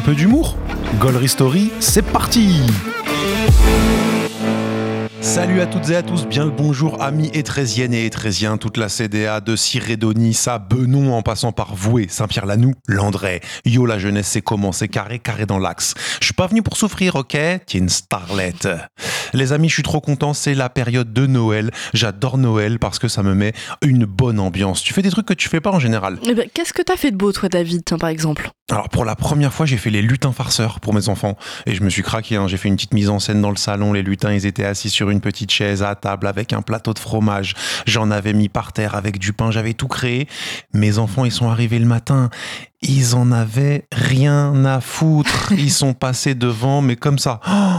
peu d'humour. Gollery Story, c'est parti! Salut à toutes et à tous, bien le bonjour amis étrésiennes et étrésiens, toute la CDA de Cirédonis à Benon en passant par Voué, Saint-Pierre-Lanou, Landré. Yo la jeunesse c'est comment, c'est carré dans l'axe. Je suis pas venu pour souffrir, ok? T'es une starlette. Les amis, je suis trop content, c'est la période de Noël. J'adore Noël parce que ça me met une bonne ambiance. Tu fais des trucs que tu fais pas en général. Eh ben, qu'est-ce que t'as fait de beau toi David, tiens, par exemple? Alors pour la première fois j'ai fait les lutins farceurs pour mes enfants et je me suis craqué, hein. J'ai fait une petite mise en scène dans le salon, les lutins ils étaient assis sur une petite chaise à table avec un plateau de fromage, j'en avais mis par terre avec du pain, j'avais tout créé. Mes enfants ils sont arrivés le matin, ils en avaient rien à foutre, ils sont passés devant mais comme ça.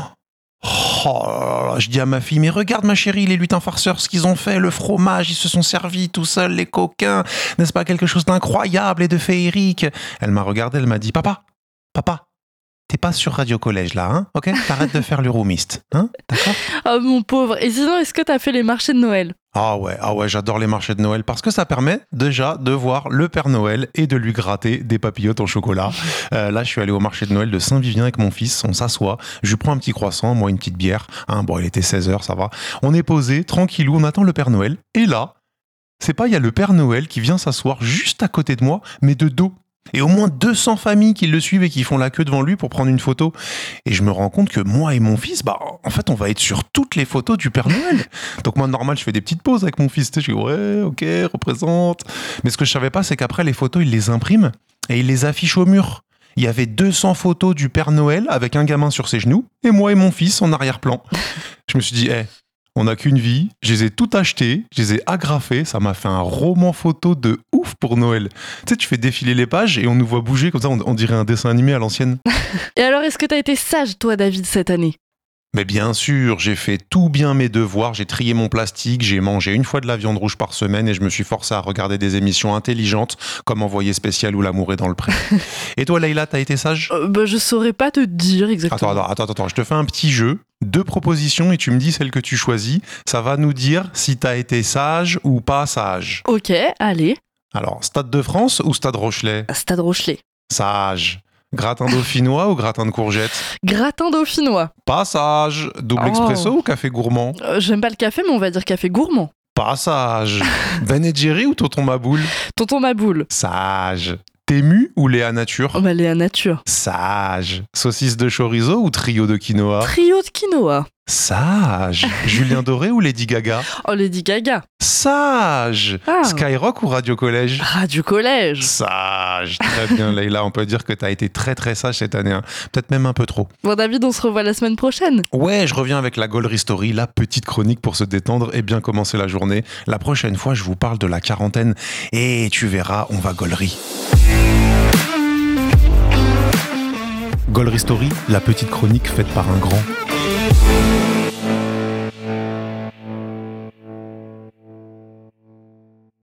Oh, je dis à ma fille, mais regarde ma chérie, les lutins farceurs, ce qu'ils ont fait, le fromage, ils se sont servis tout seuls, les coquins, n'est-ce pas quelque chose d'incroyable et de féerique? Elle m'a regardé, elle m'a dit, papa, t'es pas sur Radio Collège là, hein, ok? T'arrêtes de faire l'humoriste, hein, d'accord? Oh mon pauvre, et sinon est-ce que t'as fait les marchés de Noël? Ah ouais, j'adore les marchés de Noël parce que ça permet déjà de voir le Père Noël et de lui gratter des papillotes en chocolat. Là, je suis allé au marché de Noël de Saint-Vivien avec mon fils, on s'assoit, je lui prends un petit croissant, moi une petite bière. Bon, il était 16h, ça va. On est posé, tranquillou, on attend le Père Noël. Et là, il y a le Père Noël qui vient s'asseoir juste à côté de moi, mais de dos. Et au moins 200 familles qui le suivent et qui font la queue devant lui pour prendre une photo. Et je me rends compte que moi et mon fils, en fait, on va être sur toutes les photos du Père Noël. Donc moi, normal, je fais des petites pauses avec mon fils. Je dis, ouais, ok, représente. Mais ce que je savais pas, c'est qu'après, les photos, il les imprime et il les affiche au mur. Il y avait 200 photos du Père Noël avec un gamin sur ses genoux et moi et mon fils en arrière-plan. Je me suis dit, on n'a qu'une vie, je les ai toutes achetées, je les ai agrafées, ça m'a fait un roman photo de ouf pour Noël. Tu sais, tu fais défiler les pages et on nous voit bouger comme ça, on dirait un dessin animé à l'ancienne. Et alors, est-ce que t'as été sage, toi, David, cette année? Mais bien sûr, j'ai fait tout bien mes devoirs, j'ai trié mon plastique, j'ai mangé une fois de la viande rouge par semaine et je me suis forcé à regarder des émissions intelligentes comme Envoyé spécial ou L'amour est dans le pré. Et toi, Leïla, t'as été sage? Je saurais pas te dire exactement. Attends, je te fais un petit jeu. 2 propositions et tu me dis celle que tu choisis. Ça va nous dire si t'as été sage ou pas sage. Ok, allez. Alors, Stade de France ou Stade Rochelet? Stade Rochelet. Sage. Gratin dauphinois ou gratin de courgettes? Gratin dauphinois. Pas sage. Double expresso ou café gourmand? J'aime pas le café, mais on va dire café gourmand. Pas sage. Ben et Jerry ou Tonton Maboule? Tonton Maboule. Sage. Tému ou Léa Nature? Léa Nature. Sage. Saucisse de chorizo ou trio de quinoa? Trio de quinoa. Sage. Julien Doré ou Lady Gaga? Lady Gaga. Sage. Skyrock ou Radio Collège? Radio Collège. Sage. Très bien, Leïla. On peut dire que t'as été très très sage cette année. Peut-être même un peu trop. Bon, David, on se revoit la semaine prochaine. Ouais, je reviens avec la Gollery Story, la petite chronique pour se détendre et bien commencer la journée. La prochaine fois, je vous parle de la quarantaine et tu verras, on va gollery. Gollery Story, la petite chronique faite par un grand.